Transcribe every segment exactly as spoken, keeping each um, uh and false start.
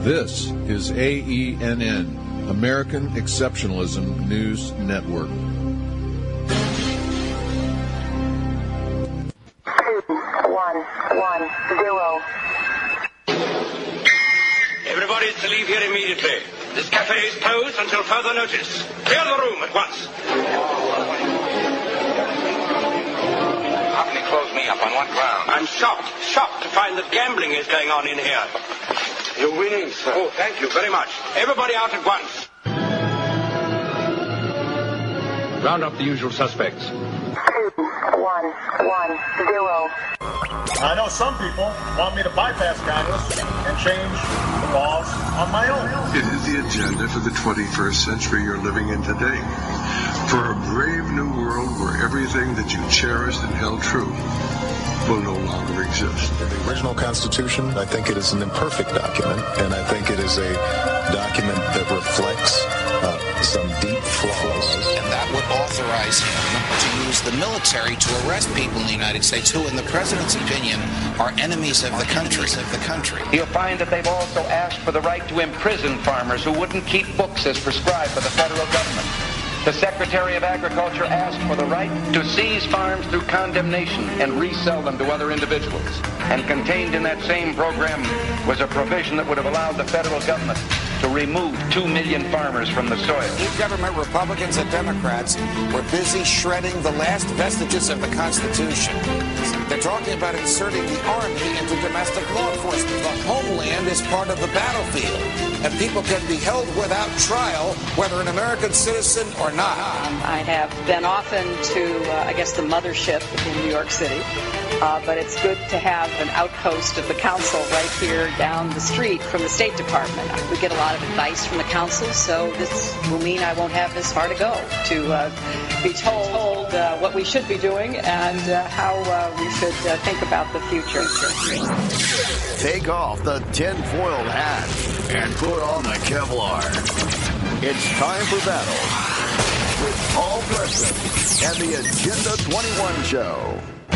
This is A E N N, American Exceptionalism News Network. Two, one, one, zero. Everybody is to leave here immediately. This cafe is closed until further notice. Clear the room at once. How can he close me up? On what ground? I'm shocked, shocked to find that gambling is going on in here. You're winning, sir. Oh, thank you very much. Everybody out at once. Round up the usual suspects. Two, one, one, zero. I know some people want me to bypass Congress and change the laws on my own. It is the agenda for the twenty-first century you're living in today. For a brave new world where everything that you cherished and held true will no longer exist. The original Constitution, I think it is an imperfect document, and I think it is a document that reflects uh, some deep flaws. And that would authorize him to use the military to arrest people in the United States who, in the president's opinion, are enemies of the country. Of the country. You'll find that they've also asked for the right to imprison farmers who wouldn't keep books as prescribed by the federal government. The Secretary of Agriculture asked for the right to seize farms through condemnation and resell them to other individuals. And contained in that same program was a provision that would have allowed the federal government to remove two million farmers from the soil. E-government Republicans and Democrats were busy shredding the last vestiges of the Constitution. They're talking about inserting the Army into domestic law enforcement. The homeland is part of the battlefield, and people can be held without trial, whether an American citizen or not. I have been often to, uh, I guess, the mothership in New York City, uh, but it's good to have an outpost of the council right here down the street from the State Department. We get a lot of advice from the council, so this will mean I won't have this far to go to uh, be told uh, what we should be doing and uh, how uh, we should uh, think about the future. Take off the tinfoil hat and put on the Kevlar. It's time for battle with Paul Preston and the Agenda twenty-one Show.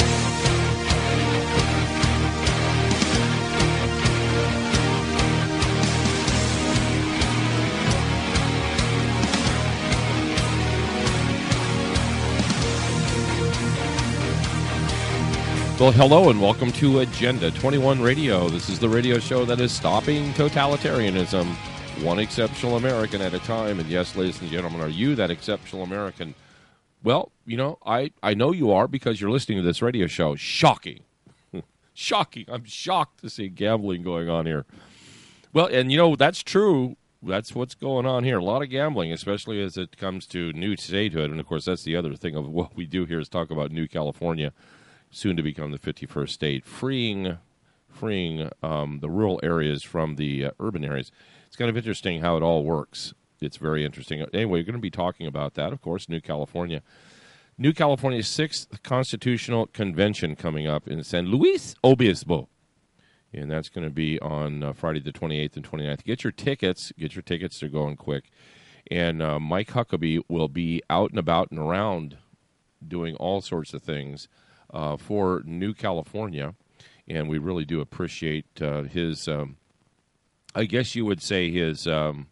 Well, hello and welcome to Agenda twenty-one Radio. This is the radio show that is stopping totalitarianism, one exceptional American at a time. And yes, ladies and gentlemen, are you that exceptional American? Well, you know, I, I know you are because you're listening to this radio show. Shocking. Shocking. I'm shocked to see gambling going on here. Well, and you know, that's true. That's what's going on here. A lot of gambling, especially as it comes to new statehood. And, of course, that's the other thing of what we do here is talk about New California, soon to become the fifty-first state, freeing freeing um, the rural areas from the uh, urban areas. It's kind of interesting how it all works. It's very interesting. Anyway, we're going to be talking about that, of course, New California. New California's sixth Constitutional Convention coming up in San Luis Obispo. And that's going to be on uh, Friday the twenty-eighth and twenty-ninth. Get your tickets. Get your tickets. They're going quick. And uh, Mike Huckabee will be out and about and around doing all sorts of things Uh, for New California, and we really do appreciate uh, his, um, I guess you would say his um,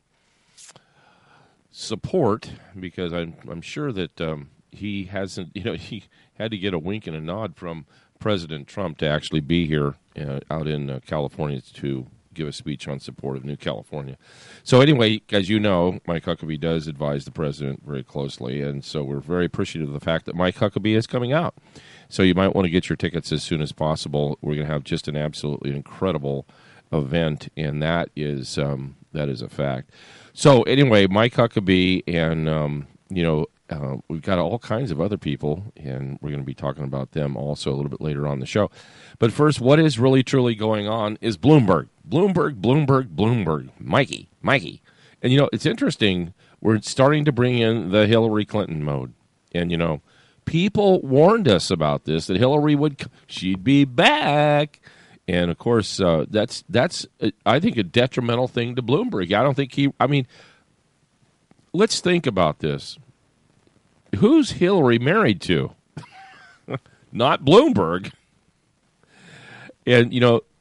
support, because I'm I'm sure that um, he hasn't, you know, he had to get a wink and a nod from President Trump to actually be here uh, out in uh, California to give a speech on support of New California. So anyway, as you know, Mike Huckabee does advise the president very closely, and so we're very appreciative of the fact that Mike Huckabee is coming out. So you might want to get your tickets as soon as possible. We're going to have just an absolutely incredible event, and that is um, that is a fact. So anyway, Mike Huckabee, and um, you know, uh, we've got all kinds of other people, and we're going to be talking about them also a little bit later on the show. But first, what is really truly going on is Bloomberg, Bloomberg, Bloomberg, Bloomberg, Mikey, Mikey, and you know, it's interesting. We're starting to bring in the Hillary Clinton mode, and you know. People warned us about this, that Hillary would, she'd be back. And, of course, uh, that's, that's uh, I think, a detrimental thing to Bloomberg. I don't think he, I mean, let's think about this. Who's Hillary married to? Not Bloomberg. And, you know,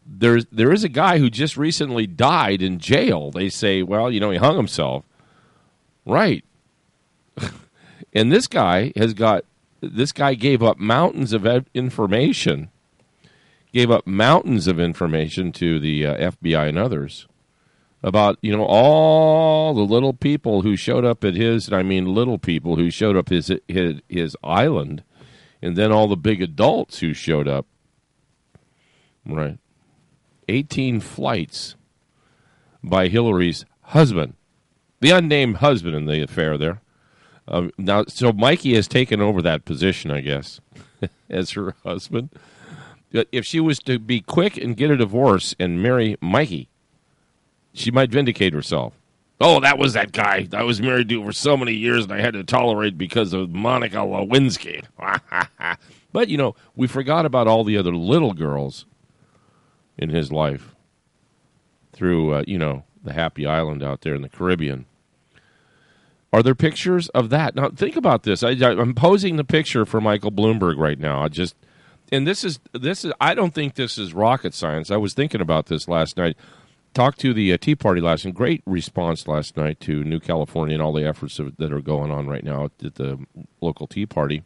there's there is a guy who just recently died in jail. They say, well, you know, he hung himself. Right. And this guy has got, this guy gave up mountains of information, gave up mountains of information to the uh, F B I and others about, you know, all the little people who showed up at his, and I mean little people who showed up his his, his island, and then all the big adults who showed up. Right. eighteen flights by Hillary's husband, the unnamed husband in the affair there. Uh, now, so Mikey has taken over that position, I guess, as her husband. If she was to be quick and get a divorce and marry Mikey, she might vindicate herself. Oh, that was that guy I was married to for so many years and I had to tolerate because of Monica Lewinsky. But, you know, we forgot about all the other little girls in his life through, uh, you know, the Happy Island out there in the Caribbean. Are there pictures of that? Now, think about this. I, I'm posing the picture for Michael Bloomberg right now. I just, and this is, this is, I don't think this is rocket science. I was thinking about this last night. Talked to the uh, Tea Party last night. Great response last night to New California and all the efforts of, that are going on right now at the local Tea Party.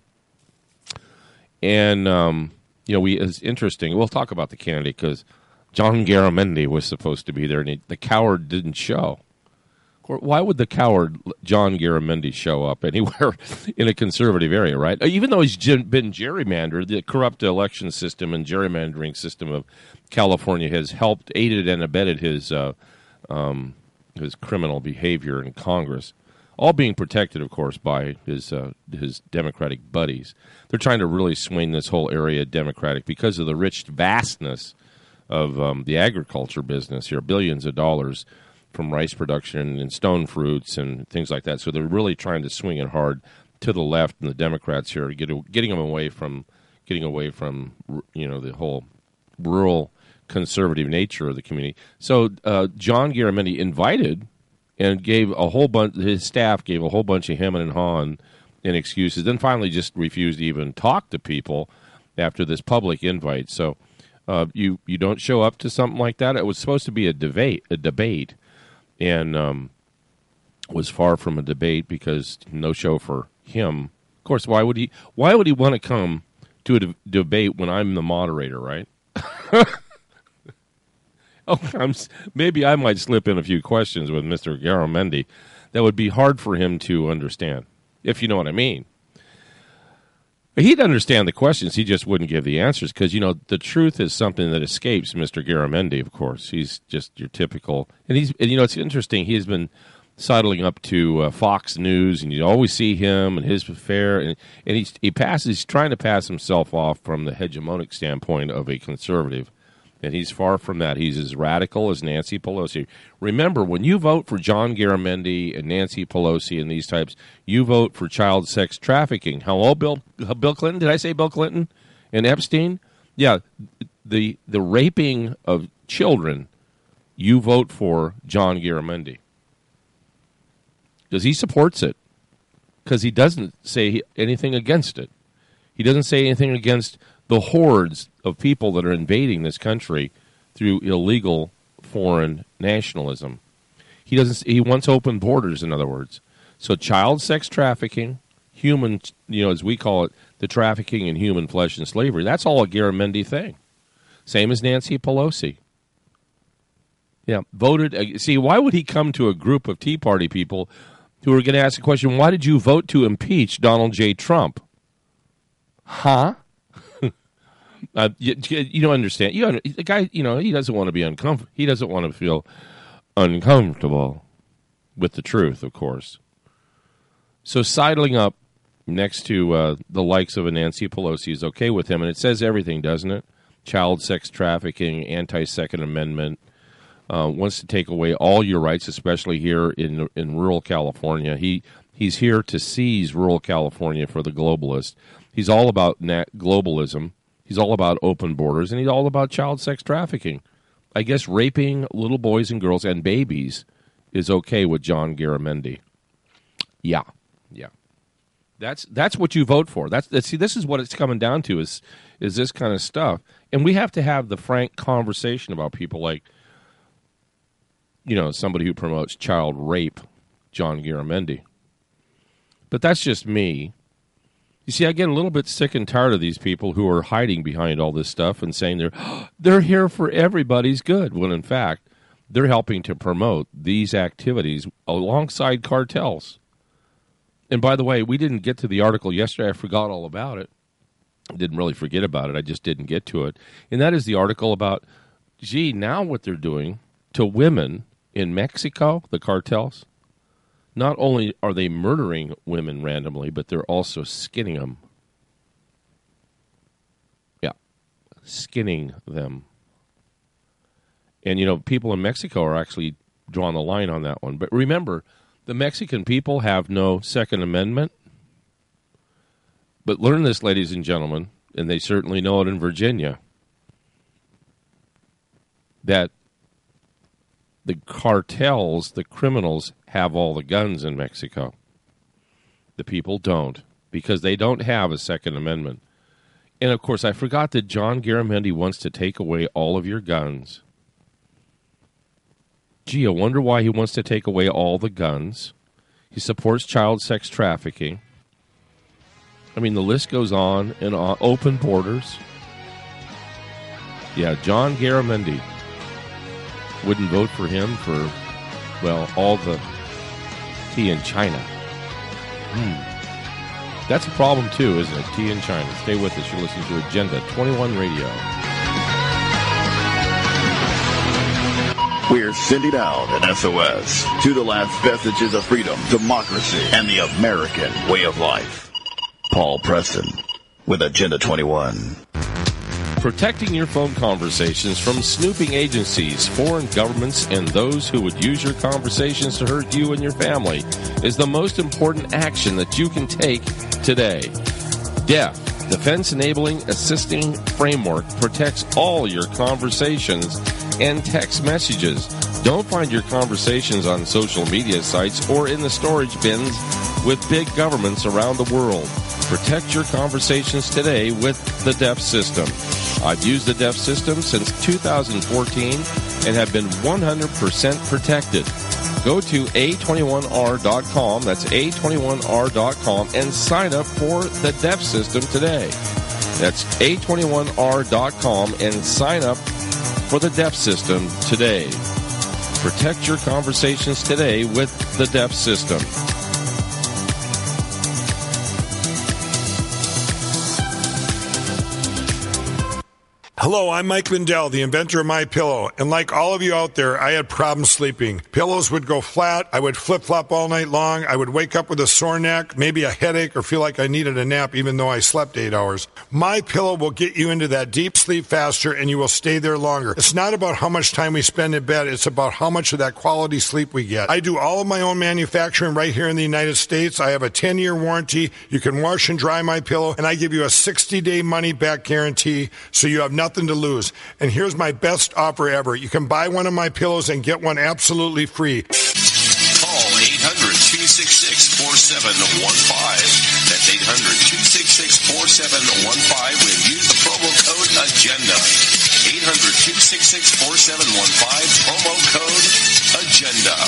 And, um, you know, we it's interesting. We'll talk about the candidate because John Garamendi was supposed to be there, and he, the coward didn't show. Why would the coward John Garamendi show up anywhere in a conservative area, right? Even though he's been gerrymandered, the corrupt election system and gerrymandering system of California has helped, aided and abetted his uh, um, his criminal behavior in Congress, all being protected, of course, by his uh, his Democratic buddies. They're trying to really swing this whole area Democratic because of the rich vastness of um, the agriculture business here, billions of dollars from rice production and stone fruits and things like that. So they're really trying to swing it hard to the left, and the Democrats here are getting, getting them away from getting away from you know the whole rural conservative nature of the community. So uh, John Garamendi invited and gave a whole bunch. His staff gave a whole bunch of him and Han and excuses. Then finally just refused to even talk to people after this public invite. So uh, you you don't show up to something like that. It was supposed to be a debate. A debate. And um, was far from a debate because no show for him. Of course, why would he? Why would he want to come to a de- debate when I'm the moderator? Right? oh, I'm, maybe I might slip in a few questions with Mister Garamendi that would be hard for him to understand, if you know what I mean. He'd understand the questions, he just wouldn't give the answers because, you know, the truth is something that escapes Mister Garamendi, of course. He's just your typical, and he's, and, you know, it's interesting, he's been sidling up to uh, Fox News, and you always see him and his affair, and, and he's, he passes, he's trying to pass himself off from the hegemonic standpoint of a conservative, and he's far from that. He's as radical as Nancy Pelosi. Remember, when you vote for John Garamendi and Nancy Pelosi and these types, you vote for child sex trafficking. Hello, Bill Bill Clinton? Did I say Bill Clinton? And Epstein? Yeah, the the raping of children, you vote for John Garamendi. Because he supports it. Because he doesn't say anything against it. He doesn't say anything against the hordes of people that are invading this country through illegal foreign nationalism. He doesn't. He wants open borders, in other words. So child sex trafficking, human, you know, as we call it, the trafficking in human flesh and slavery, that's all a Garamendi thing. Same as Nancy Pelosi. Yeah, voted. See, why would he come to a group of Tea Party people who are going to ask the question, why did you vote to impeach Donald J. Trump? Huh? Uh, you, you don't understand. You, the guy, you know, he doesn't want to be uncomfortable. He doesn't want to feel uncomfortable with the truth, of course. So sidling up next to uh, the likes of a Nancy Pelosi is okay with him, and it says everything, doesn't it? Child sex trafficking, anti-Second Amendment, uh, wants to take away all your rights, especially here in in rural California. He he's here to seize rural California for the globalists. He's all about nat- globalism. He's all about open borders, and he's all about child sex trafficking. I guess raping little boys and girls and babies is okay with John Garamendi. Yeah, yeah. That's that's what you vote for. That's, that's see, this is what it's coming down to is is this kind of stuff. And we have to have the frank conversation about people like, you know, somebody who promotes child rape, John Garamendi. But that's just me. You see, I get a little bit sick and tired of these people who are hiding behind all this stuff and saying they're oh, they're here for everybody's good, when in fact they're helping to promote these activities alongside cartels. And by the way, we didn't get to the article yesterday. I forgot all about it. I didn't really forget about it. I just didn't get to it. And that is the article about, gee, now what they're doing to women in Mexico, the cartels. Not only are they murdering women randomly, but they're also skinning them. Yeah, skinning them. And, you know, people in Mexico are actually drawing the line on that one. But remember, the Mexican people have no Second Amendment. But learn this, ladies and gentlemen, and they certainly know it in Virginia, that the cartels, the criminals, have all the guns in Mexico. The people don't, because they don't have a Second Amendment. And, of course, I forgot that John Garamendi wants to take away all of your guns. Gee, I wonder why he wants to take away all the guns. He supports child sex trafficking. I mean, the list goes on and on. Open borders. Yeah, John Garamendi. Wouldn't vote for him for, well, all the tea in China. Hmm. That's a problem, too, isn't it? Tea in China. Stay with us. You're listening to Agenda twenty-one Radio. We're sending out an S O S to the last vestiges of freedom, democracy, and the American way of life. Paul Preston with Agenda twenty-one. Protecting your phone conversations from snooping agencies, foreign governments, and those who would use your conversations to hurt you and your family is the most important action that you can take today. D E F, Defense Enabling Assisting Framework, protects all your conversations and text messages. Don't find your conversations on social media sites or in the storage bins with big governments around the world. Protect your conversations today with the D E F system. I've used the D E F system since two thousand fourteen and have been one hundred percent protected. Go to A twenty-one R dot com, that's A twenty-one R dot com, and sign up for the D E F system today. That's A twenty-one R dot com and sign up for the D E F system today. Protect your conversations today with the D E F system. Hello, I'm Mike Lindell, the inventor of MyPillow, and like all of you out there, I had problems sleeping. Pillows would go flat, I would flip-flop all night long, I would wake up with a sore neck, maybe a headache, or feel like I needed a nap even though I slept eight hours. MyPillow will get you into that deep sleep faster, and you will stay there longer. It's not about how much time we spend in bed, it's about how much of that quality sleep we get. I do all of my own manufacturing right here in the United States. I have a ten-year warranty. You can wash and dry MyPillow, and I give you a sixty-day money-back guarantee, so you have nothing to lose. And here's my best offer ever. You can buy one of my pillows and get one absolutely free. Call eight hundred, two six six, four seven one five. That's eight hundred, two six six, four seven one five and use the promo code AGENDA. eight hundred, two six six, four seven one five, promo code AGENDA.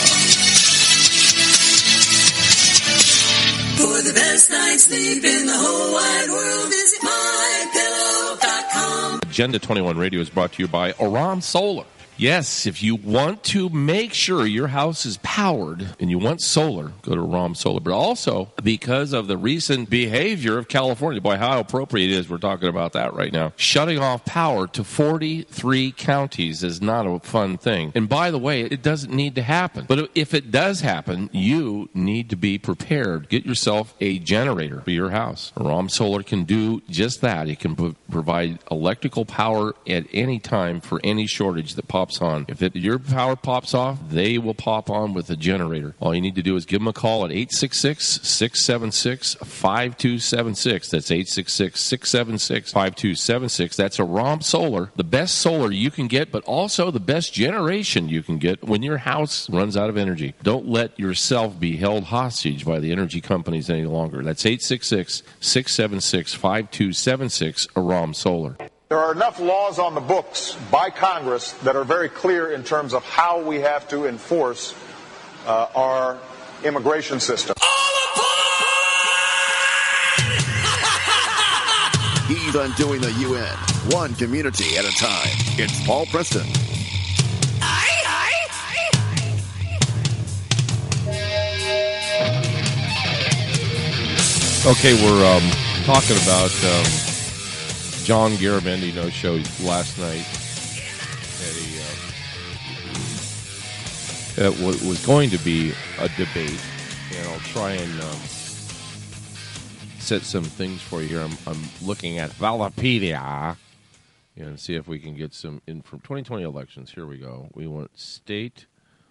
For the best night's sleep in the whole wide world, visit my pillow dot com. Agenda twenty-one Radio is brought to you by Aram Solar. Yes, if you want to make sure your house is powered and you want solar, go to Aram Solar. But also, because of the recent behavior of California, boy, how appropriate it is we're talking about that right now. Shutting off power to forty-three counties is not a fun thing. And by the way, it doesn't need to happen. But if it does happen, you need to be prepared. Get yourself a generator for your house. Aram Solar can do just that. It can p- provide electrical power at any time for any shortage that pops pops on. If it, your power pops off, they will pop on with a generator. All you need to do is give them a call at eight six six, six seven six, five two seven six. That's eight six six, six seven six, five two seven six. That's Aram Solar, the best solar you can get, but also the best generation you can get when your house runs out of energy. Don't let yourself be held hostage by the energy companies any longer. That's eight six six, six seven six, five two seven six, Aram Solar. There are enough laws on the books by Congress that are very clear in terms of how we have to enforce uh, our immigration system. He's undoing the U N, one community at a time. It's Paul Preston. Okay, we're um, talking about um, John Garamendi no show last night. At a, uh, it w- was going to be a debate, and I'll try and um, set some things for you here. I'm, I'm looking at Valapedia and see if we can get some in from twenty twenty elections. Here we go. We want state,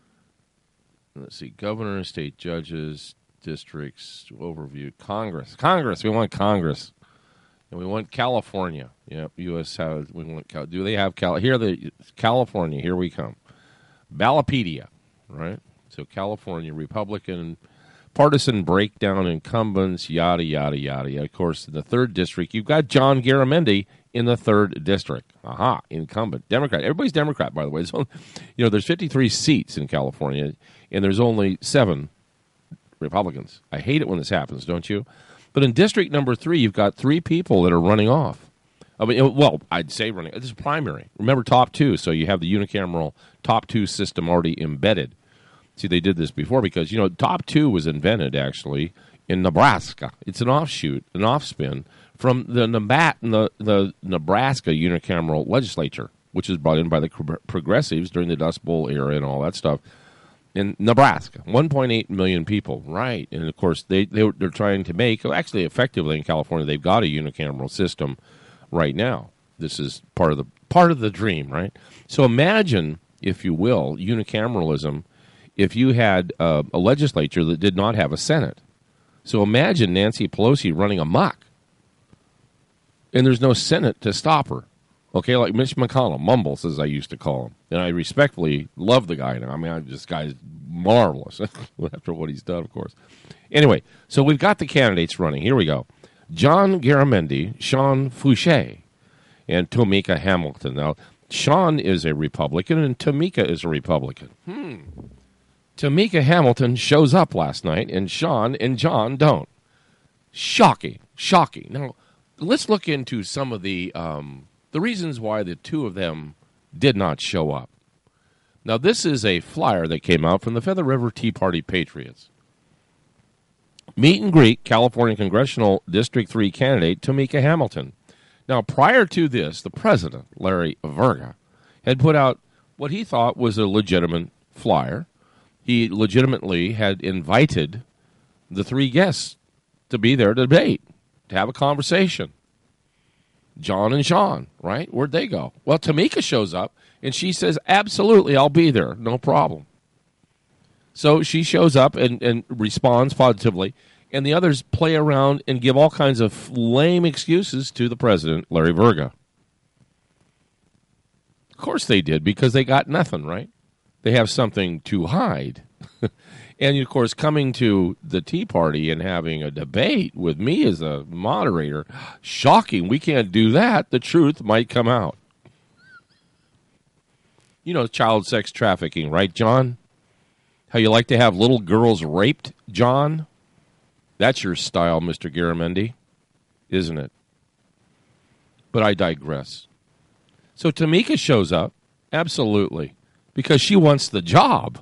let's see, governor, state judges, districts, overview, Congress. Congress, we want Congress. And we want California. Yep, U S has, we want, Cal- do they have, Cal- here the California, here we come. Ballotpedia, right? So California, Republican, partisan breakdown, incumbents, yada, yada, yada. Of course, in the third district, you've got John Garamendi in the third district. Aha, incumbent. Democrat. Everybody's Democrat, by the way. Only, you know, there's fifty-three seats in California, and there's only seven Republicans. I hate it when this happens, don't you? But in district number three, you've got three people that are running off. I mean, well, I'd say running. This is primary. Remember, top two, so you have the unicameral top two system already embedded. See, they did this before because, you know, top two was invented, actually, in Nebraska. It's an offshoot, an offspin from the, Nebat- the, the Nebraska unicameral legislature, which was brought in by the progressives during the Dust Bowl era and all that stuff. In Nebraska, one point eight million people, right? And, of course, they, they, they're trying to make, actually, effectively in California, they've got a unicameral system right now. This is part of the part of the dream, right? So imagine, if you will, unicameralism if you had uh, a legislature that did not have a Senate. So imagine Nancy Pelosi running amok, and there's no Senate to stop her. Okay, like Mitch McConnell, Mumbles, as I used to call him. And I respectfully love the guy now. I mean, I, this guy's marvelous after what he's done, of course. Anyway, so we've got the candidates running. Here we go. John Garamendi, Sean Fouché, and Tamika Hamilton. Now, Sean is a Republican, and Tamika is a Republican. Hmm. Tamika Hamilton shows up last night, and Sean and John don't. Shocking. Shocking. Now, let's look into some of the... Um, The reasons why the two of them did not show up. Now, this is a flyer that came out from the Feather River Tea Party Patriots. Meet and greet California Congressional District three candidate Tamika Hamilton. Now, prior to this, the president, Larry Virga, had put out what he thought was a legitimate flyer. He legitimately had invited the three guests to be there to debate, to have a conversation. John and Sean, right? Where'd they go? Well, Tamika shows up, and she says, absolutely, I'll be there. No problem. So she shows up and, and responds positively, and the others play around and give all kinds of lame excuses to the president, Larry Virga. Of course they did, because they got nothing, right? They have something to hide. And, of course, coming to the Tea Party and having a debate with me as a moderator, shocking. We can't do that. The truth might come out. You know, child sex trafficking, right, John? How you like to have little girls raped, John? That's your style, Mister Garamendi, isn't it? But I digress. So Tamika shows up, absolutely, because she wants the job.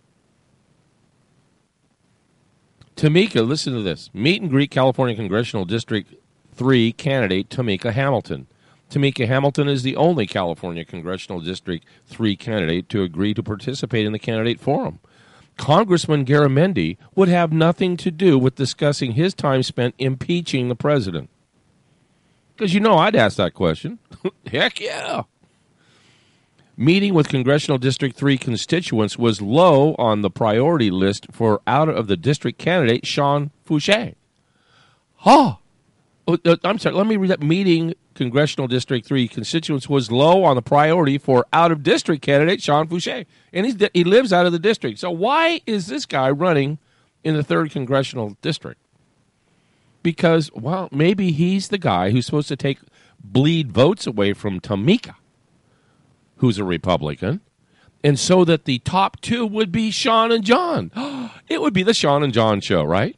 Tamika, listen to this. Meet and greet California Congressional District three candidate Tamika Hamilton. Tamika Hamilton is the only California Congressional District three candidate to agree to participate in the candidate forum. Congressman Garamendi would have nothing to do with discussing his time spent impeaching the president. Because you know I'd ask that question. Heck yeah. Meeting with Congressional District three constituents was low on the priority list for out-of-the-district candidate Sean Fouché. Oh, I'm sorry, let me read that. Meeting Congressional District three constituents was low on the priority for out-of-district candidate Sean Fouché. And he's, he lives out of the district. So why is this guy running in the third Congressional District? Because, well, maybe he's the guy who's supposed to take bleed votes away from Tamika, who's a Republican, and so that the top two would be Sean and John. It would be the Sean and John show, right?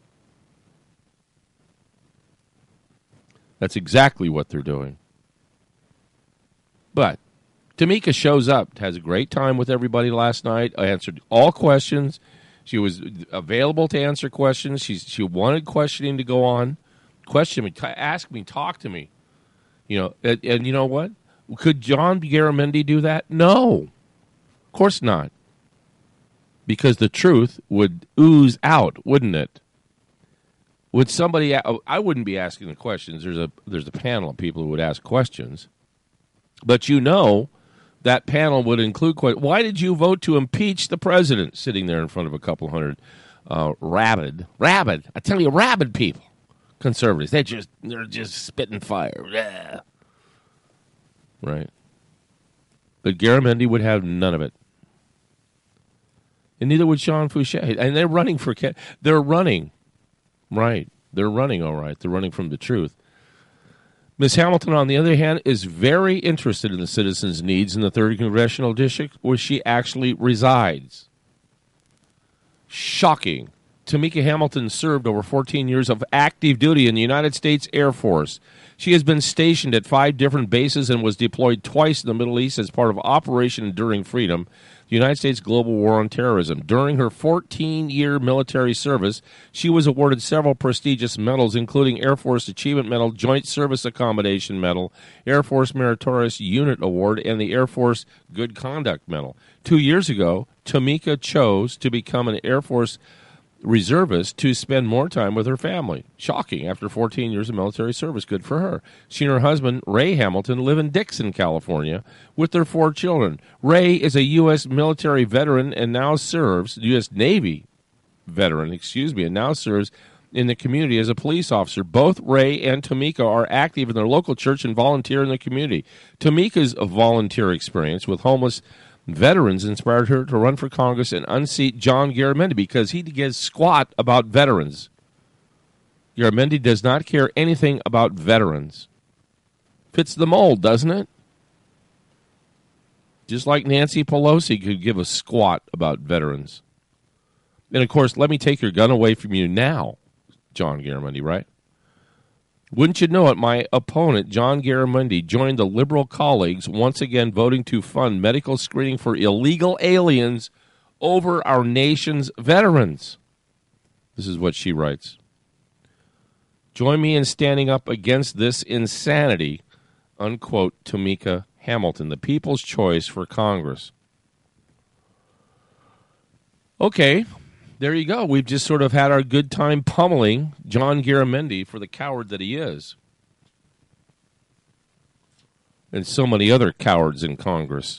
That's exactly what they're doing. But Tamika shows up, has a great time with everybody last night, answered all questions. She was available to answer questions. She's, she wanted questioning to go on. Question me, t- ask me, talk to me. You know, and, and you know what? Could John Garamendi do that? No. Of course not. Because the truth would ooze out, wouldn't it? Would somebody, I wouldn't be asking the questions. There's a there's a panel of people who would ask questions. But you know that panel would include questions. Why did you vote to impeach the president? Sitting there in front of a couple hundred uh, rabid, rabid, I tell you, rabid people, conservatives. They just, they're just spitting fire. Yeah. Right. But Garamendi would have none of it. And neither would Sean Fouché. And they're running for, they're running. Right. They're running all right. They're running from the truth. Miz Hamilton, on the other hand, is very interested in the citizens' needs in the third Congressional District, where she actually resides. Shocking. Tamika Hamilton served over fourteen years of active duty in the United States Air Force. She has been stationed at five different bases and was deployed twice in the Middle East as part of Operation Enduring Freedom, the United States Global War on Terrorism. During her fourteen-year military service, she was awarded several prestigious medals, including Air Force Achievement Medal, Joint Service Accommodation Medal, Air Force Meritorious Unit Award, and the Air Force Good Conduct Medal. Two years ago, Tamika chose to become an Air Force reservist to spend more time with her family. Shocking. After fourteen years of military service, good for her. She and her husband, Ray Hamilton, live in Dixon, California, with their four children. Ray is a U S military veteran and now serves, U S Navy veteran, excuse me, and now serves in the community as a police officer. Both Ray and Tamika are active in their local church and volunteer in the community. Tamika's volunteer experience with homeless veterans inspired her to run for Congress and unseat John Garamendi because he gives squat about veterans. Garamendi does not care anything about veterans. Fits the mold, doesn't it? Just like Nancy Pelosi could give a squat about veterans. And, of course, let me take your gun away from you now, John Garamendi, right? Wouldn't you know it, my opponent, John Garamendi, joined the liberal colleagues, once again voting to fund medical screening for illegal aliens over our nation's veterans. This is what she writes. Join me in standing up against this insanity, unquote, Tamika Hamilton, the people's choice for Congress. Okay. There you go. We've just sort of had our good time pummeling John Garamendi for the coward that he is. And so many other cowards in Congress.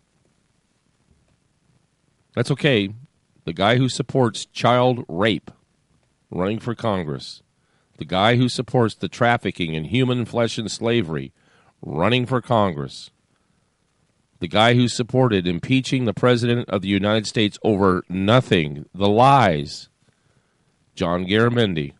That's okay. The guy who supports child rape running for Congress. The guy who supports the trafficking in human flesh and slavery running for Congress. The guy who supported impeaching the President of the United States over nothing, the lies, John Garamendi.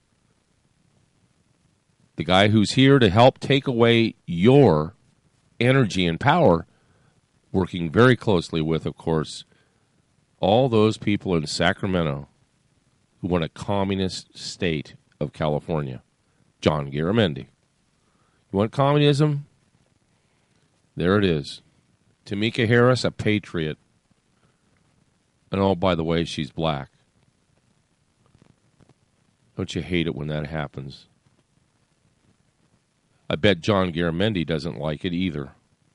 The guy who's here to help take away your energy and power, working very closely with, of course, all those people in Sacramento who want a communist state of California. John Garamendi. You want communism? There it is. Tamika Harris, a patriot. And oh, by the way, she's black. Don't you hate it when that happens? I bet John Garamendi doesn't like it either.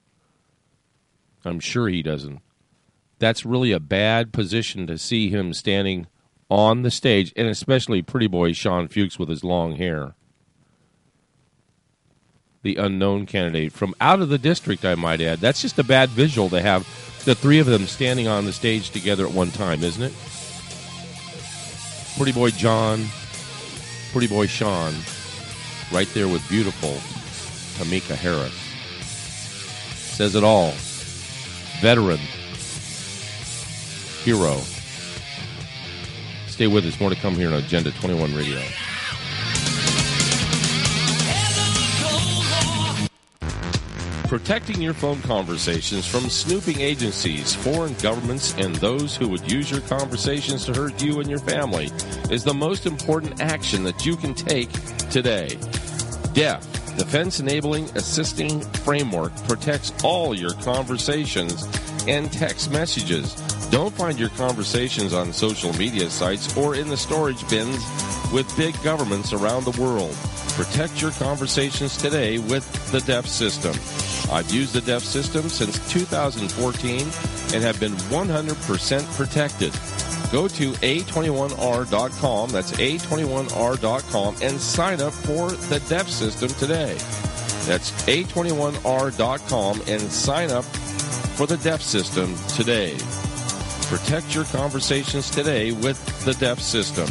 I'm sure he doesn't. That's really a bad position to see him standing on the stage, and especially pretty boy Sean Fuchs with his long hair. the unknown candidate from out of the district, I might add. That's just a bad visual to have the three of them standing on the stage together at one time, isn't it? Pretty boy John, pretty boy Sean, right there with beautiful Tamika Harris. Says it all. Veteran. Hero. Stay with us. More to come here on Agenda twenty-one Radio. Protecting your phone conversations from snooping agencies, foreign governments, and those who would use your conversations to hurt you and your family is the most important action that you can take today. D E F, Defense Enabling Assisting Framework, protects all your conversations and text messages. Don't find your conversations on social media sites or in the storage bins with big governments around the world. Protect your conversations today with the D E F system. I've used the D E F system since two thousand fourteen and have been one hundred percent protected. Go to A twenty-one R dot com, that's A twenty-one R dot com, and sign up for the D E F system today. That's A twenty-one R dot com and sign up for the D E F system today. Protect your conversations today with the D E F system.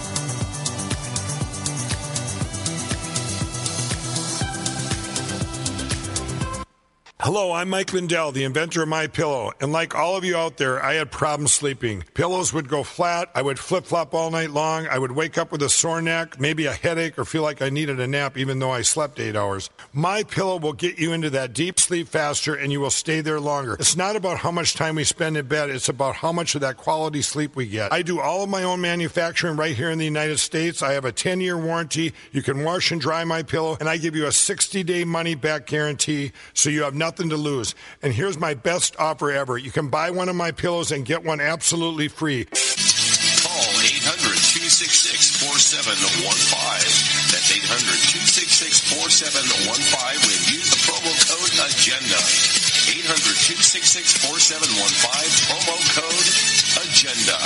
Hello, I'm Mike Lindell, the inventor of MyPillow, and like all of you out there, I had problems sleeping. Pillows would go flat, I would flip-flop all night long, I would wake up with a sore neck, maybe a headache, or feel like I needed a nap even though I slept eight hours. MyPillow will get you into that deep sleep faster, and you will stay there longer. It's not about how much time we spend in bed, it's about how much of that quality sleep we get. I do all of my own manufacturing right here in the United States. I have a ten-year warranty. You can wash and dry MyPillow, and I give you a sixty-day money-back guarantee, so you have nothing to lose. And here's my best offer ever. You can buy one of my pillows and get one absolutely free. Call eight hundred, two six six, four seven one five. That's eight hundred, two six six, four seven one five when use the promo code AGENDA. eight hundred, two six six, four seven one five, promo code AGENDA.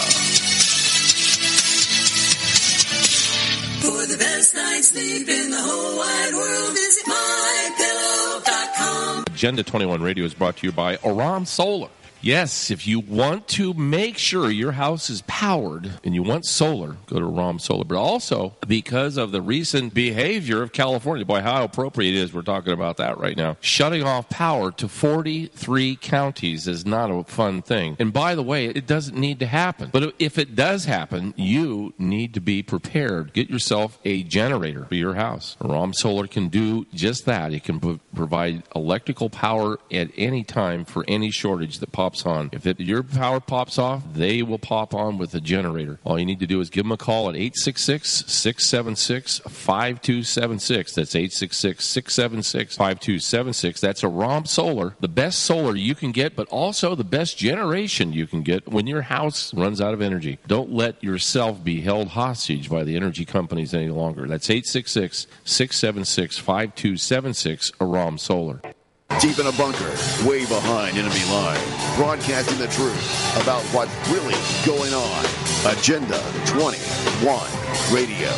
For the best night's sleep in the whole wide world, visit my pillow dot com. Agenda twenty-one Radio is brought to you by Aram Solar. Yes, if you want to make sure your house is powered and you want solar, go to Aram Solar. But also, because of the recent behavior of California, boy, how appropriate it is we're talking about that right now. Shutting off power to forty-three counties is not a fun thing. And by the way, it doesn't need to happen. But if it does happen, you need to be prepared. Get yourself a generator for your house. Aram Solar can do just that. It can p- provide electrical power at any time for any shortage that pops on. If it, your power pops off, they will pop on with a generator. All you need to do is give them a call at eight six six, six seven six, five two seven six. That's eight six six, six seven six, five two seven six. That's Aram Solar, the best solar you can get, but also the best generation you can get when your house runs out of energy. Don't let yourself be held hostage by the energy companies any longer. That's eight six six, six seven six, five two seven six, Aram Solar. Deep in a bunker, way behind enemy lines, broadcasting the truth about what's really going on. Agenda twenty-one Radio.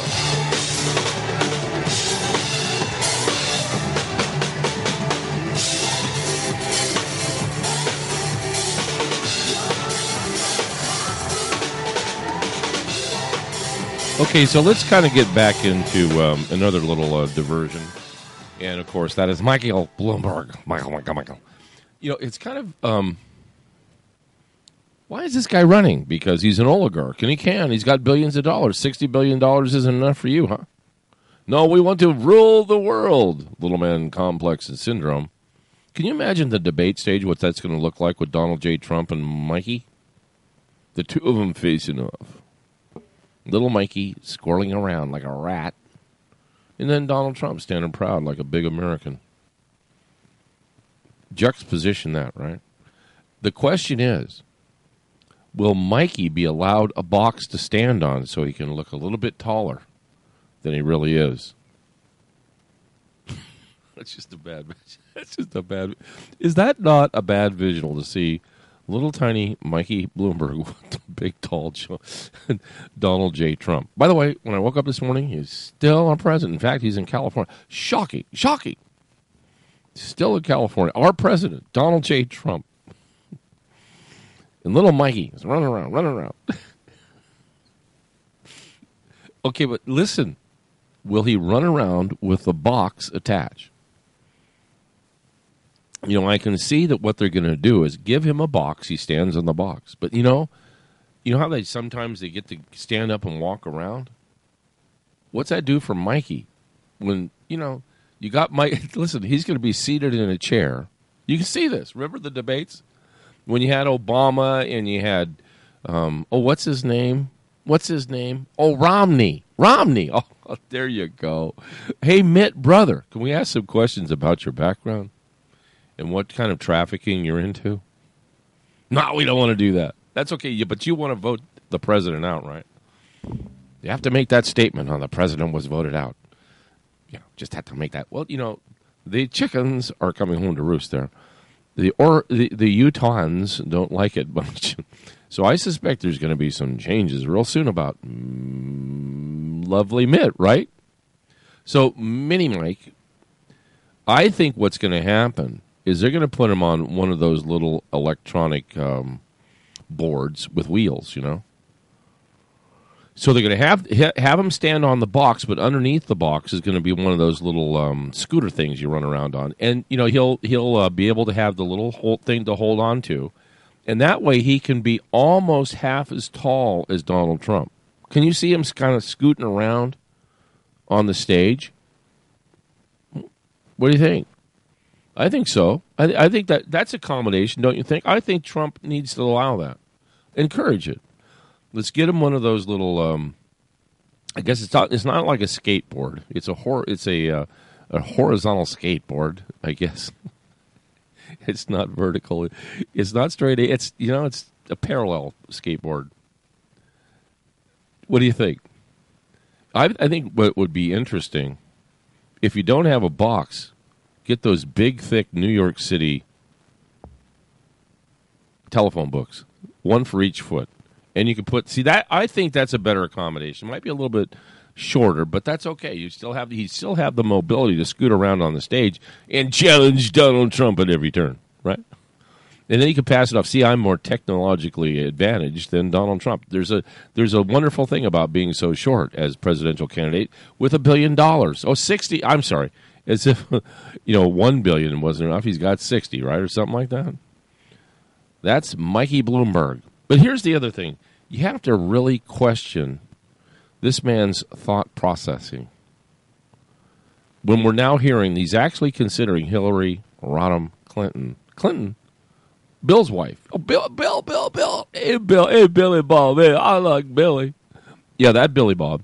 Okay, so let's kind of get back into um, another little uh, diversion. And, of course, that is Michael Bloomberg. Michael, Michael, Michael. You know, it's kind of, um, why is this guy running? Because he's an oligarch, and he can. He's got billions of dollars. sixty billion dollars isn't enough for you, huh? No, we want to rule the world. Little man complex and syndrome. Can you imagine the debate stage, what that's going to look like with Donald J. Trump and Mikey? The two of them facing off. Little Mikey squirreling around like a rat. And then Donald Trump standing proud like a big American. Juxtaposition that, right? The question is, will Mikey be allowed a box to stand on so he can look a little bit taller than he really is? That's just a bad. That's just a bad. Is that not a bad visual to see little tiny Mikey Bloomberg with the big tall Donald J. Trump? By the way, when I woke up this morning, he's still our president. In fact, he's in California. Shocking, shocking. Still in California. Our president, Donald J. Trump. And little Mikey is running around, running around. Okay, but listen. Will he run around with the box attached? You know, I can see that what they're going to do is give him a box. He stands on the box. But, you know, you know how they sometimes they get to stand up and walk around? What's that do for Mikey? When, you know, you got Mike. Listen, he's going to be seated in a chair. You can see this. Remember the debates? When you had Obama and you had, um, oh, what's his name? What's his name? Oh, Romney. Romney. Oh, there you go. Hey, Mitt, brother, can we ask some questions about your background and what kind of trafficking you're into? No, we don't want to do that. That's okay, but you want to vote the president out, right? You have to make that statement, huh? The president was voted out. You know, just have to make that. Well, you know, the chickens are coming home to roost there. The or the, the Utahns don't like it much. So I suspect there's going to be some changes real soon about mm, lovely Mitt, right? So, Mini Mike, I think what's going to happen is they're going to put him on one of those little electronic um, boards with wheels, you know? So they're going to have have him stand on the box, but underneath the box is going to be one of those little um, scooter things you run around on, and you know he'll he'll uh, be able to have the little hold thing to hold on to, and that way he can be almost half as tall as Donald Trump. Can you see him kind of scooting around on the stage? What do you think? I think so. I, I think that that's accommodation, don't you think? I think Trump needs to allow that, encourage it. Let's get him one of those little. Um, I guess it's not. It's not like a skateboard. It's a hor- It's a uh, a horizontal skateboard. I guess it's not vertical. It's not straight. It's you know. It's a parallel skateboard. What do you think? I I think what would be interesting if you don't have a box, get those big, thick New York City telephone books, one for each foot. And you can put, see that, I think that's a better accommodation. It might be a little bit shorter, but that's okay. You still have, you still have the mobility to scoot around on the stage and challenge Donald Trump at every turn, right? And then you can pass it off. See, I'm more technologically advantaged than Donald Trump. There's a, there's a wonderful thing about being so short as presidential candidate with a billion dollars. Oh, sixty, I'm sorry. As if, you know, one billion wasn't enough. He's got sixty, right? Or something like that. That's Mikey Bloomberg. But here's the other thing. You have to really question this man's thought processing. When we're now hearing he's actually considering Hillary Rodham Clinton. Clinton, Bill's wife. Oh, Bill, Bill, Bill, Bill. Hey, Bill, hey, Billy Bob. Hey, I like Billy. Yeah, that Billy Bob.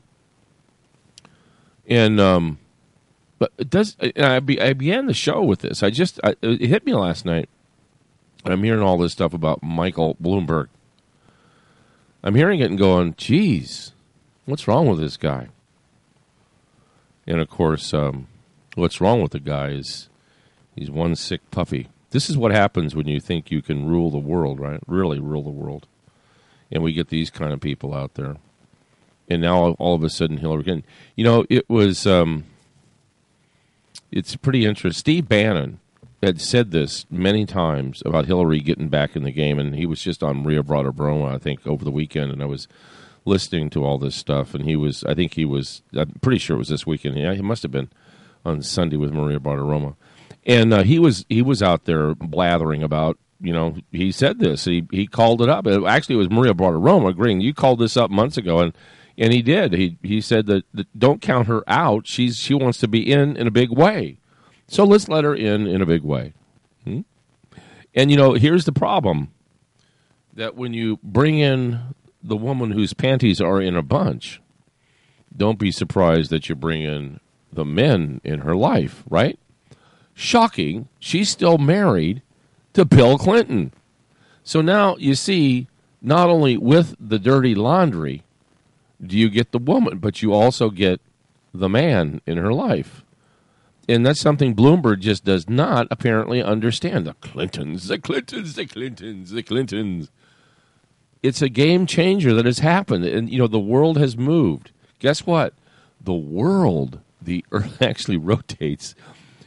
And, um, but it does, I, be, I began the show with this. I just, I, it hit me last night. I'm hearing all this stuff about Michael Bloomberg. I'm hearing it and going, geez, what's wrong with this guy? And, of course, um, what's wrong with the guy is he's one sick puppy. This is what happens when you think you can rule the world, right? Really rule the world. And we get these kind of people out there. And now, all of a sudden, Hillary Clinton. You know, it was, um, it's pretty interesting. Steve Bannon had said this many times about Hillary getting back in the game, and he was just on Maria Bartiromo, I think, over the weekend, and I was listening to all this stuff, and he was, I think he was, I'm pretty sure it was this weekend. Yeah, he must have been on Sunday with Maria Bartiromo, and uh, he was he was out there blathering about, you know, he said this, he he called it up. It, actually, it was Maria Bartiromo agreeing. You called this up months ago, and and he did. He he said that, that don't count her out. She's she wants to be in in a big way. So let's let her in in a big way. Hmm? And, you know, here's the problem. That when you bring in the woman whose panties are in a bunch, don't be surprised that you bring in the men in her life, right? Shocking. She's still married to Bill Clinton. So now you see, not only with the dirty laundry do you get the woman, but you also get the man in her life. And that's something Bloomberg just does not apparently understand. The Clintons, the Clintons, the Clintons, the Clintons. It's a game changer that has happened. And, you know, the world has moved. Guess what? The world, the Earth actually rotates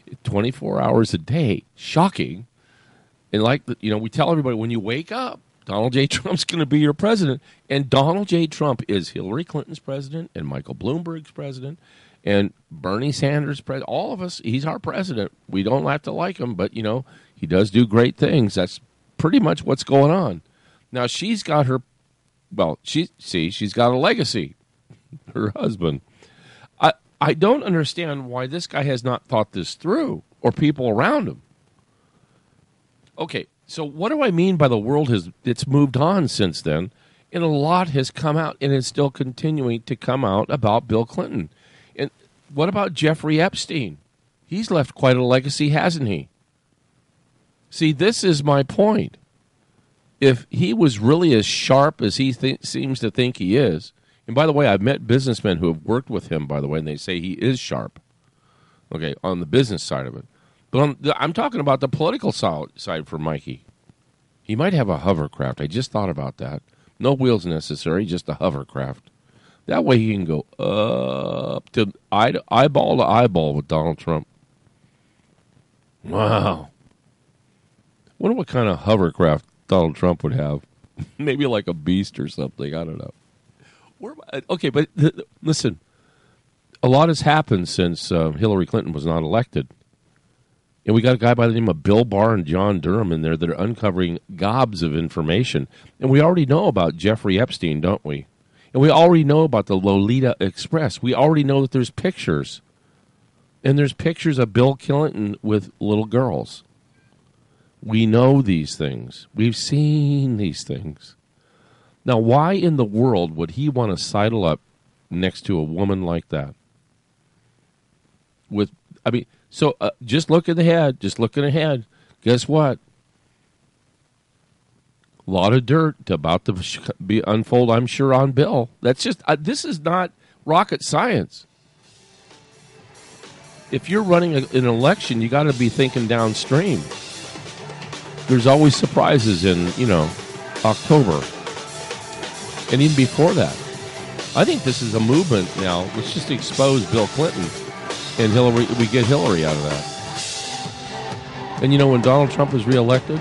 twenty-four hours a day. Shocking. And like, you know, we tell everybody, when you wake up, Donald J. Trump's going to be your president. And Donald J. Trump is Hillary Clinton's president and Michael Bloomberg's president and Bernie Sanders' president. All of us, he's our president. We don't have to like him, but, you know, he does do great things. That's pretty much what's going on. Now, she's got her, well, she see, she's got a legacy, her husband. I, I don't understand why this guy has not thought this through, or people around him. Okay, so what do I mean by the world has, it's moved on since then, and a lot has come out, and is still continuing to come out about Bill Clinton. And what about Jeffrey Epstein? He's left quite a legacy, hasn't he? See, this is my point. If he was really as sharp as he th- seems to think he is, and by the way, I've met businessmen who have worked with him, by the way, and they say he is sharp, okay, on the business side of it. But on the, I'm talking about the political side for Mikey. He might have a hovercraft. I just thought about that. No wheels necessary, just a hovercraft. That way he can go up to eye to, eyeball to eyeball with Donald Trump. Wow. Wonder what kind of hovercraft Donald Trump would have. Maybe like a beast or something. I don't know. Where, okay, but th- listen. A lot has happened since uh, Hillary Clinton was not elected. And we got a guy by the name of Bill Barr and John Durham in there that are uncovering gobs of information. And we already know about Jeffrey Epstein, don't we? And we already know about the Lolita Express. We already know that there's pictures. And there's pictures of Bill Clinton with little girls. We know these things. We've seen these things. Now, why in the world would he want to sidle up next to a woman like that? With, I mean... So uh, just looking ahead, just looking ahead, guess what? A lot of dirt about to be unfold, I'm sure, on Bill. That's just, uh, this is not rocket science. If you're running a, an election, you got to be thinking downstream. There's always surprises in, you know, October. And even before that. I think this is a movement now. Let's just expose Bill Clinton. And Hillary, we get Hillary out of that. And you know, when Donald Trump is reelected,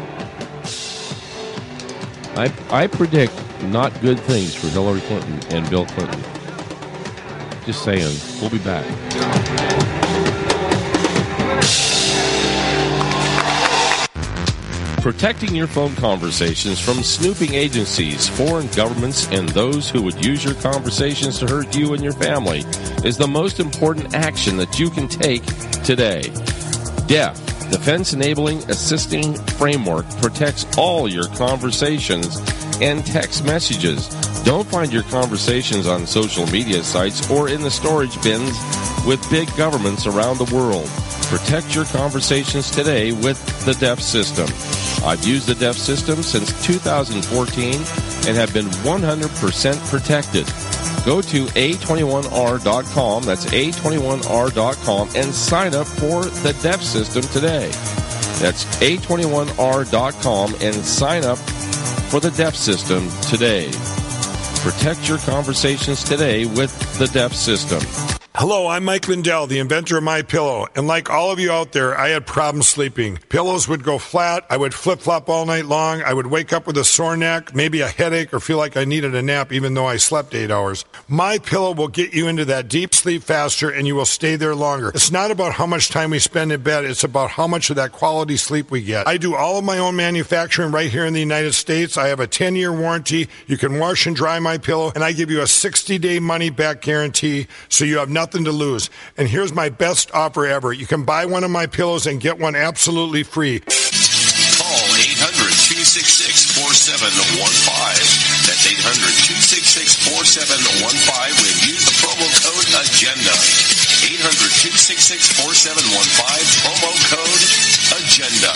I I predict not good things for Hillary Clinton and Bill Clinton. Just saying. We'll be back. Protecting your phone conversations from snooping agencies, foreign governments, and those who would use your conversations to hurt you and your family is the most important action that you can take today. D E F, Defense Enabling Assisting Framework, protects all your conversations and text messages. Don't find your conversations on social media sites or in the storage bins with big governments around the world. Protect your conversations today with the D E F system. I've used the D E F system since two thousand fourteen and have been one hundred percent protected. Go to A twenty-one R dot com, that's A twenty-one R dot com, and sign up for the D E F system today. That's A twenty-one R dot com and sign up for the D E F system today. Protect your conversations today with the D E F system. Hello, I'm Mike Lindell, the inventor of MyPillow, and like all of you out there, I had problems sleeping. Pillows would go flat, I would flip-flop all night long, I would wake up with a sore neck, maybe a headache, or feel like I needed a nap even though I slept eight hours. MyPillow will get you into that deep sleep faster, and you will stay there longer. It's not about how much time we spend in bed, it's about how much of that quality sleep we get. I do all of my own manufacturing right here in the United States. I have a ten-year warranty. You can wash and dry MyPillow, and I give you a sixty-day money-back guarantee, so you have nothing to lose. And here's my best offer ever. You can buy one of my pillows and get one absolutely free. Call eight hundred, two six six, four seven one five. That's eight hundred, two six six, four seven one five and use the promo code AGENDA. eight hundred, two six six, four seven one five, promo code AGENDA.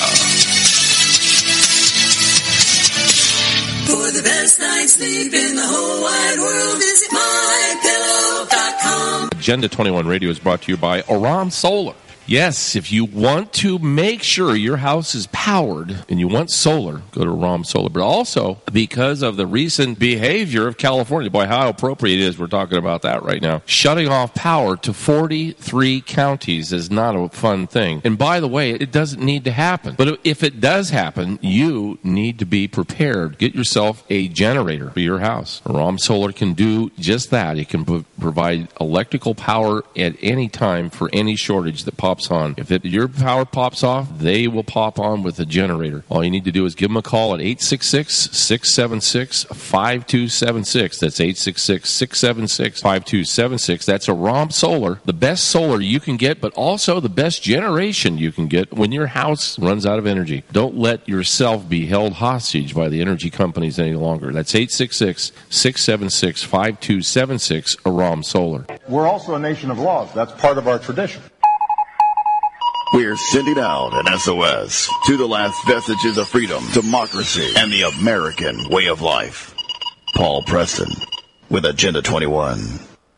For the best night's sleep in the whole wide world, visit my pillow dot com. Agenda twenty-one Radio is brought to you by Aram Solar. Yes, if you want to make sure your house is powered and you want solar, go to Rom Solar. But also, because of the recent behavior of California, boy, how appropriate it is we're talking about that right now. Shutting off power to forty-three counties is not a fun thing. And by the way, it doesn't need to happen. But if it does happen, you need to be prepared. Get yourself a generator for your house. Rom Solar can do just that. It can pro- provide electrical power at any time for any shortage that pops on. If it, your power pops off, they will pop on with a generator. All you need to do is give them a call at eight six six, six seven six, five two seven six. That's eight six six, six seven six, five two seven six. That's a Rom Solar, the best solar you can get, but also the best generation you can get when your house runs out of energy. Don't let yourself be held hostage by the energy companies any longer. That's eight six six, six seven six, five two seven six, a Rom Solar. We're also a nation of laws. That's part of our tradition. We're sending out an S O S to the last vestiges of freedom, democracy, and the American way of life. Paul Preston with Agenda twenty-one.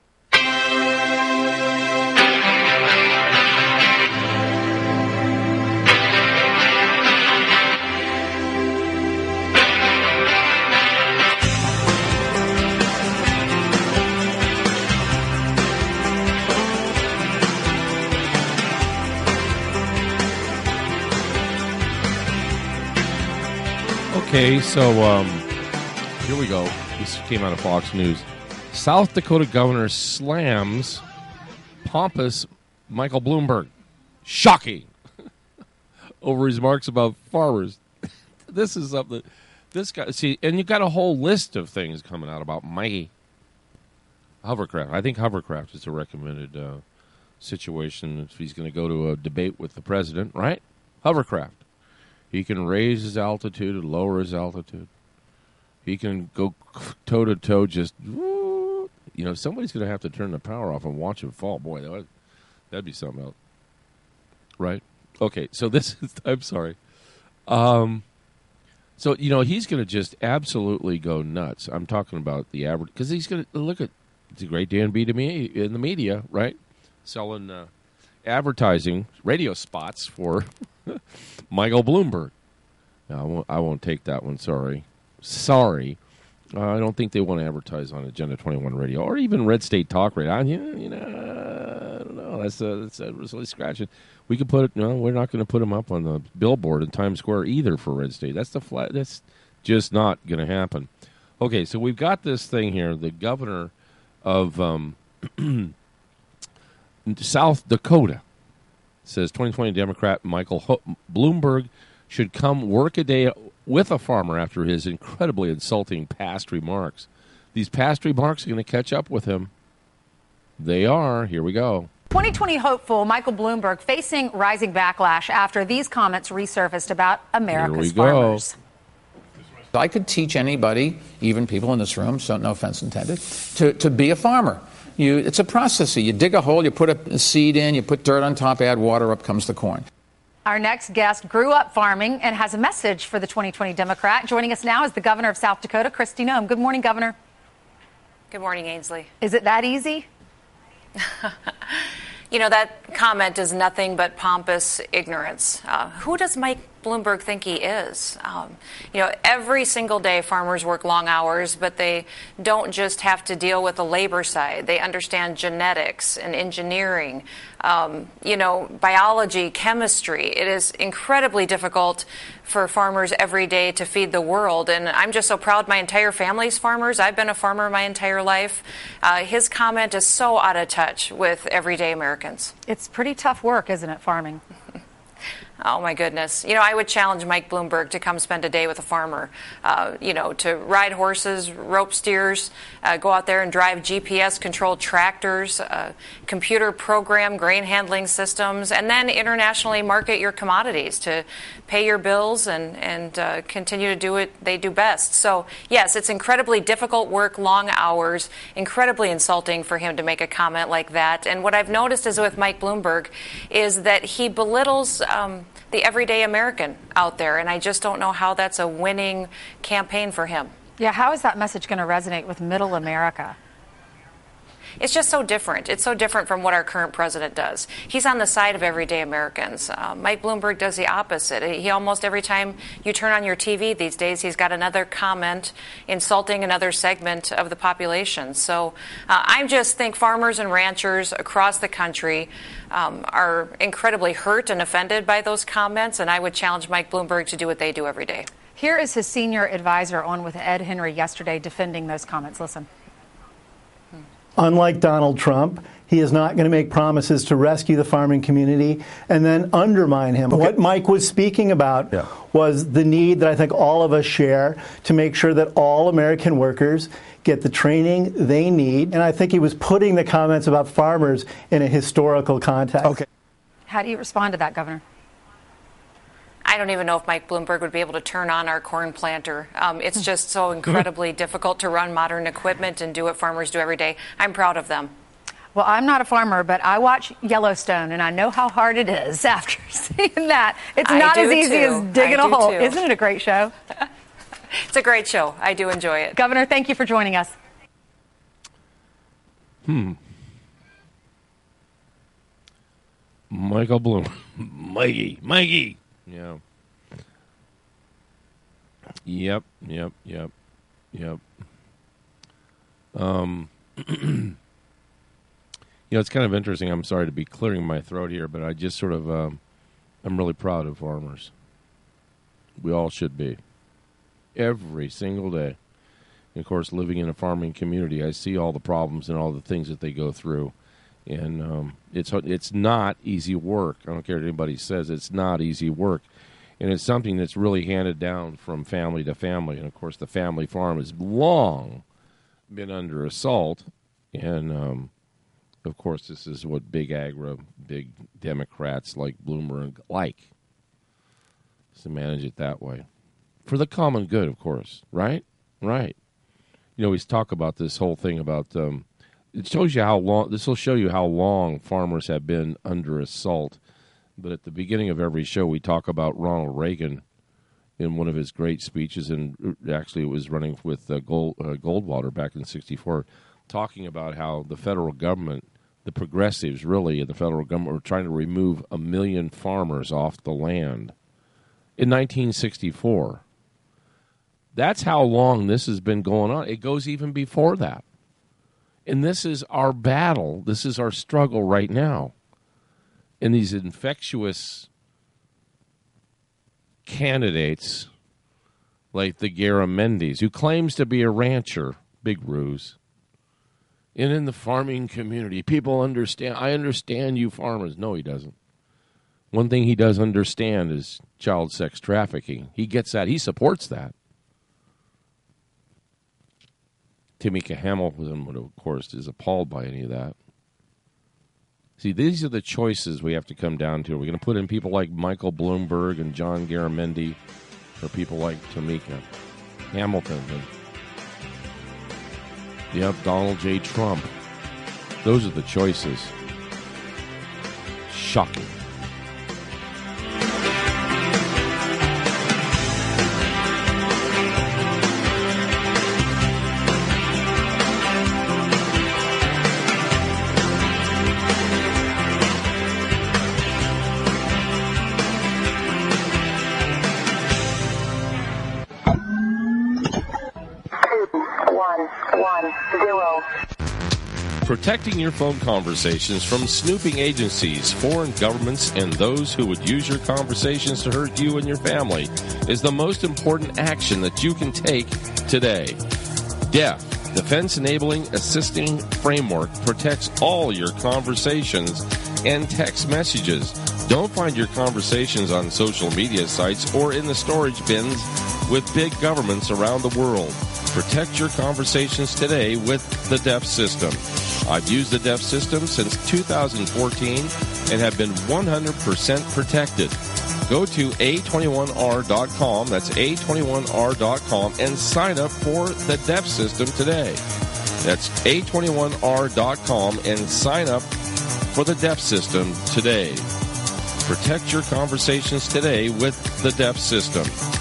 Okay, so um, here we go. This came out of Fox News. South Dakota governor slams pompous Michael Bloomberg. Shocking. Over his remarks about farmers. This is something. This guy, see, and you got a whole list of things coming out about Mikey. Hovercraft. I think hovercraft is a recommended uh, situation if he's going to go to a debate with the president, right? Hovercraft. He can raise his altitude and lower his altitude. He can go toe-to-toe just, you know, somebody's going to have to turn the power off and watch him fall. Boy, that would, that'd be something else. Right? Okay, so this is, I'm sorry. Um, so, you know, he's going to just absolutely go nuts. I'm talking about the average, because he's going to, look at, it's a great day in the media, right? Selling uh, advertising, radio spots for Michael Bloomberg. No, I won't, I won't take that one, sorry. Sorry. Uh, I don't think they want to advertise on Agenda twenty-one Radio or even Red State Talk Radio. I, you know, you know, I don't know. That's, uh, that's uh, really scratching. We could put it, no, we're not going to put them up on the billboard in Times Square either for Red State. That's the flat, that's just not going to happen. Okay, so we've got this thing here. The governor of um, South Dakota says twenty twenty Democrat Michael Ho- Bloomberg should come work a day with a farmer after his incredibly insulting past remarks. These past remarks are going to catch up with him. They are. Here we go. twenty twenty hopeful Michael Bloomberg facing rising backlash after these comments resurfaced about America's farmers. I could teach anybody, even people in this room, so no offense intended, to, to be a farmer. You, it's a process. You dig a hole, you put a seed in, you put dirt on top, add water, up comes the corn. Our next guest grew up farming and has a message for the twenty twenty Democrat. Joining us now is the governor of South Dakota, Kristi Noem. Good morning, Governor. Good morning, Ainsley. Is it that easy? You know, that comment is nothing but pompous ignorance. Uh, who does Mike Bloomberg think he is? Um, you know, every single day farmers work long hours, but they don't just have to deal with the labor side. They understand genetics and engineering, um, you know, biology, chemistry. It is incredibly difficult for farmers every day to feed the world. And I'm just so proud my entire family's farmers. I've been a farmer my entire life. Uh, his comment is so out of touch with everyday Americans. It's pretty tough work, isn't it, farming? Oh, my goodness. You know, I would challenge Mike Bloomberg to come spend a day with a farmer, uh, you know, to ride horses, rope steers, uh, go out there and drive G P S-controlled tractors, uh, computer program grain handling systems, and then internationally market your commodities to pay your bills and, and uh, continue to do what they do best. So, yes, it's incredibly difficult work, long hours, incredibly insulting for him to make a comment like that. And what I've noticed is with Mike Bloomberg is that he belittles um, the everyday American out there, and I just don't know how that's a winning campaign for him. Yeah, how is that message going to resonate with middle America? it's just so different. It's so different from what our current president does. He's on the side of everyday Americans. Uh, Mike Bloomberg does the opposite. He almost every time you turn on your T V these days, he's got another comment insulting another segment of the population. So uh, I just think farmers and ranchers across the country um, are incredibly hurt and offended by those comments, and I would challenge Mike Bloomberg to do what they do every day. Here is his senior advisor on with Ed Henry yesterday defending those comments. Listen. Unlike Donald Trump, he is not going to make promises to rescue the farming community and then undermine him. Okay. What Mike was speaking about yeah. was the need that I think all of us share to make sure that all American workers get the training they need. And I think he was putting the comments about farmers in a historical context. Okay. How do you respond to that, Governor? I don't even know if Mike Bloomberg would be able to turn on our corn planter. Um, it's just so incredibly difficult to run modern equipment and do what farmers do every day. I'm proud of them. Well, I'm not a farmer, but I watch Yellowstone, and I know how hard it is after seeing that. It's I not do as easy too. as digging I a hole. Too. Isn't it a great show? It's a great show. I do enjoy it. Governor, thank you for joining us. Hmm. Michael Bloom. Mikey. Mikey. Yeah. Yep, yep, yep, yep. Um, you know, it's kind of interesting. I'm sorry to be clearing my throat here, but I just sort of, um, I'm really proud of farmers. We all should be. Every single day. And of course, living in a farming community, I see all the problems and all the things that they go through. And um, it's it's not easy work. I don't care what anybody says. It's not easy work. And it's something that's really handed down from family to family. And, of course, the family farm has long been under assault. And, um, of course, this is what big agra, big Democrats like Bloomberg like, is to manage it that way. For the common good, of course, right? Right. You know, we talk about this whole thing about um, it shows you how long, this will show you how long farmers have been under assault. But at the beginning of every show, we talk about Ronald Reagan in one of his great speeches, and actually it was running with uh, Gold, uh, Goldwater back in sixty-four, talking about how the federal government, the progressives really in the federal government, were trying to remove a million farmers off the land in nineteen sixty-four. That's how long this has been going on. It goes even before that. And this is our battle. This is our struggle right now. And these infectious candidates like the Garamendi's, who claims to be a rancher, big ruse, and in the farming community, people understand, I understand you farmers. No, he doesn't. One thing he does understand is child sex trafficking. He gets that. He supports that. Tamika Hamilton, of course, is appalled by any of that. See, these are the choices we have to come down to. Are we going to put in people like Michael Bloomberg and John Garamendi, or people like Tamika Hamilton and yep, Donald J. Trump? Those are the choices. Shocking. Protecting your phone conversations from snooping agencies, foreign governments, and those who would use your conversations to hurt you and your family is the most important action that you can take today. D E F, Defense Enabling Assisting Framework, protects all your conversations and text messages. Don't find your conversations on social media sites or in the storage bins with big governments around the world. Protect your conversations today with the D E F system. I've used the D E F system since two thousand fourteen and have been one hundred percent protected. Go to A twenty-one R dot com, that's A twenty-one R dot com, and sign up for the D E F system today. That's A twenty-one R dot com and sign up for the D E F system today. Protect your conversations today with the D E F system.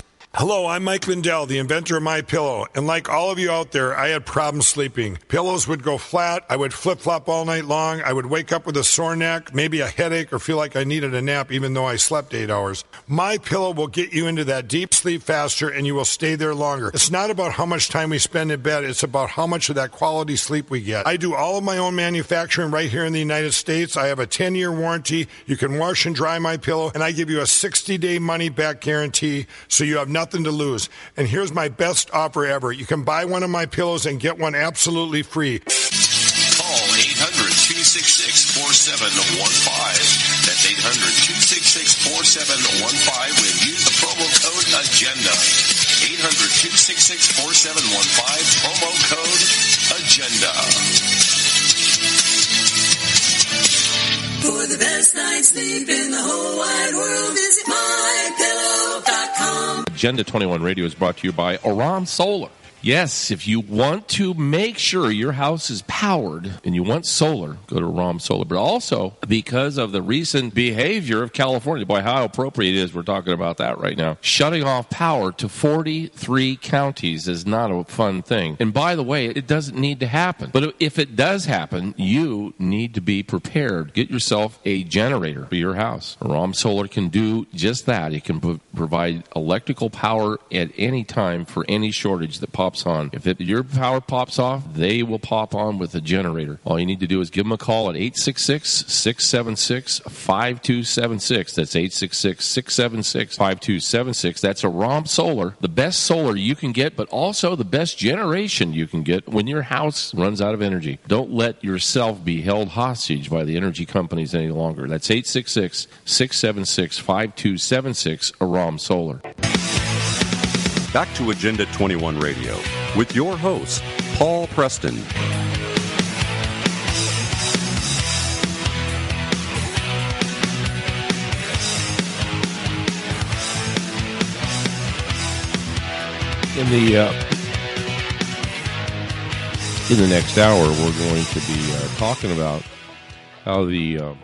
Hello, I'm Mike Lindell, the inventor of My Pillow, and like all of you out there, I had problems sleeping. Pillows would go flat, I would flip-flop all night long, I would wake up with a sore neck, maybe a headache, or feel like I needed a nap even though I slept eight hours. My Pillow will get you into that deep sleep faster, and you will stay there longer. It's not about how much time we spend in bed, it's about how much of that quality sleep we get. I do all of my own manufacturing right here in the United States. I have a ten-year warranty. You can wash and dry My Pillow, and I give you a sixty-day money-back guarantee, so you have nothing to lose. And here's my best offer ever. You can buy one of my pillows and get one absolutely free. Call eight hundred, two six six, four seven one five. That's eight hundred, two six six, four seven one five and use the promo code AGENDA. eight hundred, two six six, four seven one five, promo code AGENDA. For the best night's sleep in the whole wide world, visit my pillow dot com. Agenda twenty-one Radio is brought to you by Aram Solar. Yes, if you want to make sure your house is powered and you want solar, go to Aram Solar. But also, because of the recent behavior of California, boy, how appropriate it is we're talking about that right now. Shutting off power to forty-three counties is not a fun thing. And by the way, it doesn't need to happen. But if it does happen, you need to be prepared. Get yourself a generator for your house. Aram Solar can do just that. It can p- provide electrical power at any time for any shortage that pops on. If it, your power pops off, they will pop on with a generator. All you need to do is give them a call at eight six six, six seven six, five two seven six. That's eight six six, six seven six, five two seven six. That's Aram Solar, the best solar you can get, but also the best generation you can get when your house runs out of energy. Don't let yourself be held hostage by the energy companies any longer. That's eight six six, six seven six, five two seven six, Aram Solar. Back to Agenda twenty-one Radio with your host, Paul Preston. In the uh, in the next hour, we're going to be uh, talking about how the uh,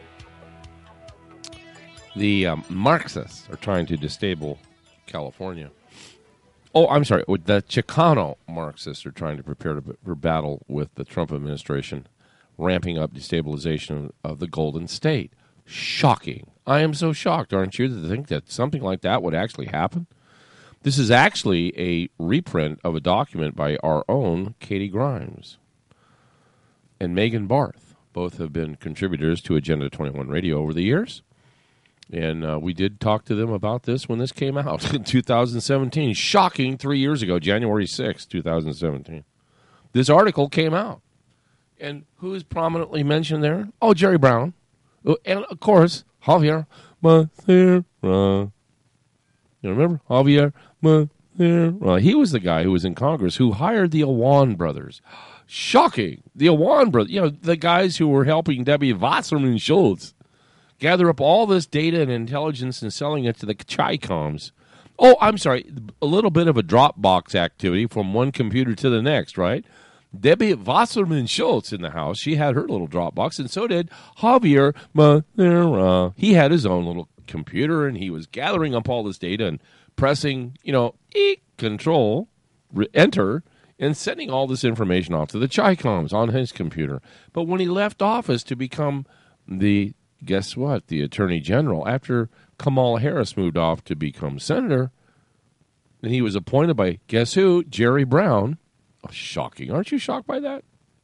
the um, Marxists are trying to destabilize California. Oh, I'm sorry. The Chicano Marxists are trying to prepare to, for battle with the Trump administration, ramping up destabilization of the Golden State. Shocking. I am so shocked, aren't you, to think that something like that would actually happen? This is actually a reprint of a document by our own Katie Grimes and Megan Barth. Both have been contributors to Agenda twenty-one Radio over the years. And uh, we did talk to them about this when this came out in two thousand seventeen. Shocking, three years ago, January sixth, twenty seventeen. This article came out. And who is prominently mentioned there? Oh, Jerry Brown. And, of course, Javier Becerra. You remember? Javier Becerra. He was the guy who was in Congress who hired the Awan brothers. Shocking. The Awan brothers. You know, the guys who were helping Debbie Wasserman Schultz gather up all this data and intelligence and selling it to the Chi-Coms. Oh, I'm sorry, a little bit of a Dropbox activity from one computer to the next, right? Debbie Wasserman Schultz in the house, she had her little Dropbox, and so did Javier Becerra. He had his own little computer, and he was gathering up all this data and pressing, you know, E, control, re- enter, and sending all this information off to the Chi-Coms on his computer. But when he left office to become the guess what? The Attorney General, after Kamala Harris moved off to become senator, and he was appointed by, guess who? Jerry Brown. Oh, shocking. Aren't you shocked by that?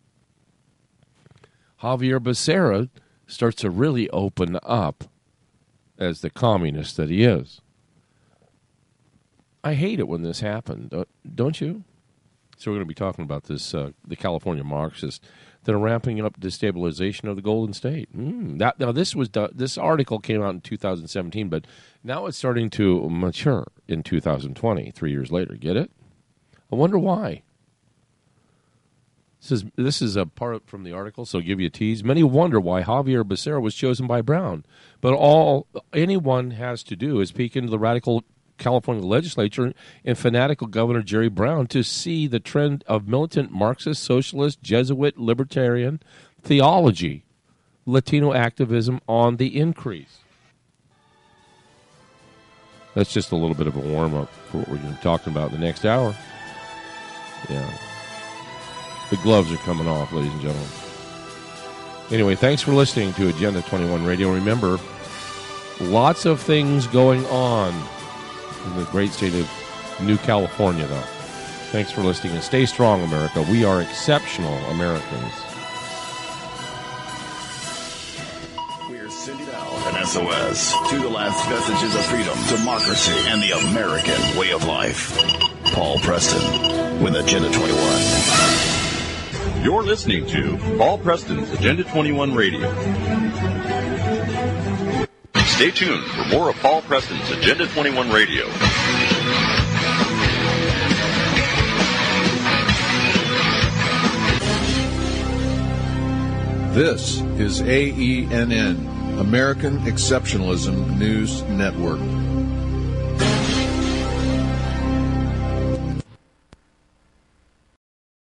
Javier Becerra starts to really open up as the communist that he is. I hate it when this happened, don't you? So we're going to be talking about this, uh, the California Marxists that are ramping up destabilization of the Golden State. Mm, that, now, this was this article came out in two thousand seventeen, but now it's starting to mature in two thousand twenty, three years later. Get it? I wonder why. This is, this is a part from the article, so I'll give you a tease. Many wonder why Javier Becerra was chosen by Brown, but all anyone has to do is peek into the radical California legislature and fanatical Governor Jerry Brown to see the trend of militant Marxist, socialist, Jesuit, libertarian theology, Latino activism on the increase. That's just a little bit of a warm-up for what we're going to be talking about in the next hour. Yeah. The gloves are coming off, ladies and gentlemen. Anyway, thanks for listening to Agenda twenty-one Radio. Remember, lots of things going on in the great state of New California, though. Thanks for listening, and stay strong, America. We are exceptional Americans. We're sending out an S O S to the last vestiges of freedom, democracy, and the American way of life. Paul Preston with Agenda twenty-one. You're listening to Paul Preston's Agenda twenty-one Radio. Stay tuned for more of Paul Preston's Agenda twenty-one Radio. This is A E N N, American Exceptionalism News Network.